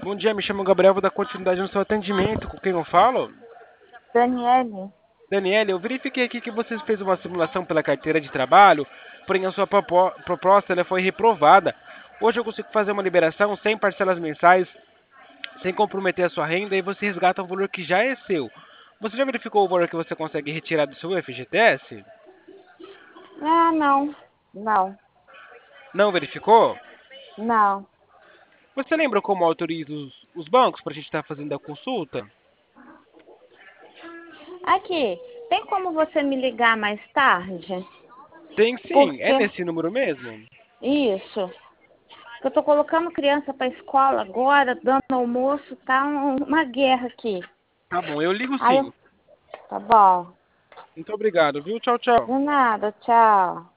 Bom dia, me chamo Gabriel, vou dar continuidade no seu atendimento. Com quem eu falo? Daniele? Daniela, eu verifiquei aqui que você fez uma simulação pela carteira de trabalho, porém a sua proposta ela foi reprovada. Hoje eu consigo fazer uma liberação sem parcelas mensais, sem comprometer a sua renda e você resgata um valor que já é seu. Você já verificou o valor que você consegue retirar do seu FGTS? Ah, não. Não, Não verificou? não. Você lembra como autoriza os bancos para a gente estar fazendo a consulta? Aqui, tem como você me ligar mais tarde? Tem sim, é Porque, nesse número mesmo? isso, eu tô colocando criança pra escola agora, dando almoço, tá uma guerra aqui. Tá bom, eu ligo Aí, sim. tá bom. Muito obrigado, viu? Tchau, tchau. De nada, tchau.